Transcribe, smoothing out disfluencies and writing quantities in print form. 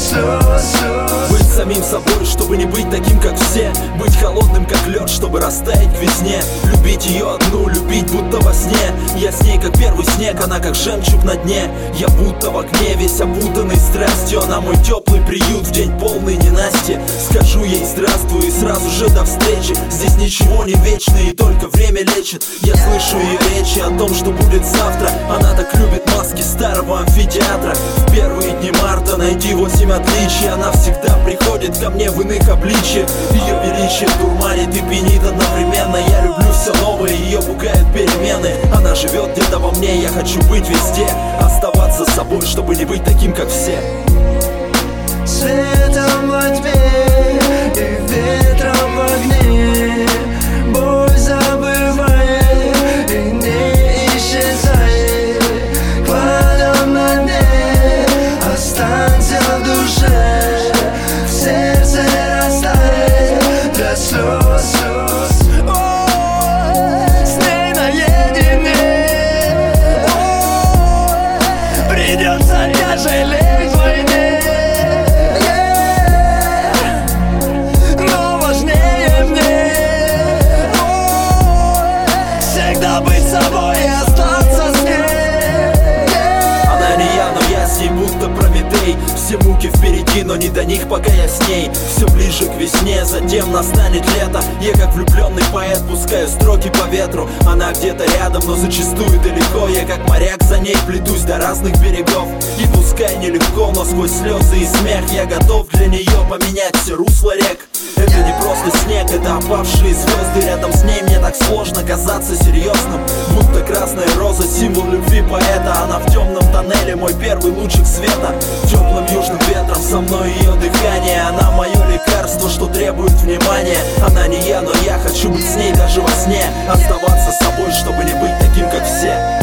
Быть самим собой, чтобы не быть таким, как все. Быть холодным, как лед, чтобы растаять к весне. Любить ее одну, любить будто во сне. Я с ней, как первый снег, она как жемчуг на дне. Я будто в окне, весь опутанный страстью. Она мой теплый приют в день полный ненасти. Скажу ей здравствуй и сразу же до встречи. Здесь ничего не вечно и только время лечит. Я слышу ее речи о том, что будет завтра. Она так любит маски старого амфитеатра. В первые дни марта найди 8 отличий. Она всегда приходит ко мне в иных обличьях. Ее величие дурманит и пьянит одновременно. Я люблю все новое, ее пугают перемены. Она живет где-то во мне, я хочу быть везде. Оставаться собой, чтобы не быть таким, как все. Светом во тьме и ветром в огне. Боль забывает и не исчезает. Кладом на дне останься в душе. В сердце растает до слез. С ней наедине придется тяжелеть в войне. Быть собой и остаться с ней. Она не я, но я с ней будто Прометей. Все муки впереди, но не до них, пока я с ней. Все ближе к весне, затем настанет лето. Я как влюбленный поэт пускаю строки по ветру. Она где-то рядом, но зачастую далеко. Я как моряк за ней плетусь до разных берегов. И пускай нелегко, но сквозь слезы и смех я готов для нее поменять все русло рек. Это не просто снег, это опавшие звезды. Рядом с ней мне так сложно казаться серьезным. Будто красная роза, символ любви поэта. Она в темном тоннеле, мой первый лучик света. Теплым южным ветром со мной ее дыхание. Она мое лекарство, что требует внимания. Она не я, но я хочу быть с ней даже во сне. Оставаться собой, чтобы не быть таким, как все.